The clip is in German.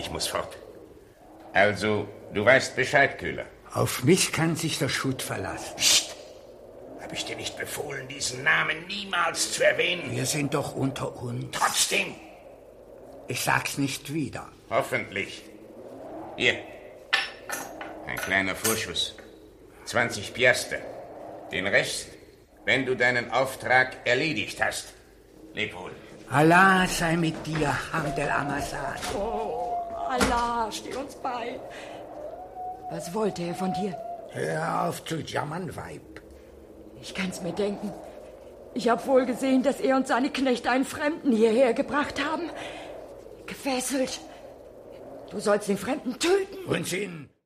Ich muss fort. Also, du weißt Bescheid, Köhler. Auf mich kann sich der Schutt verlassen. Psst! Hab ich dir nicht befohlen, diesen Namen niemals zu erwähnen? Wir sind doch unter uns. Trotzdem! Ich sag's nicht wieder. Hoffentlich. Hier. Ein kleiner Vorschuss. 20 Piaster. Den Rest, wenn du deinen Auftrag erledigt hast. Leb wohl. Allah sei mit dir, Abdel Amasad. Oh, Allah, steh uns bei. Was wollte er von dir? Hör auf zu jammern, Weib. Ich kann's mir denken. Ich hab wohl gesehen, dass er und seine Knechte einen Fremden hierher gebracht haben. Gefesselt. Du sollst den Fremden töten. Unsinn.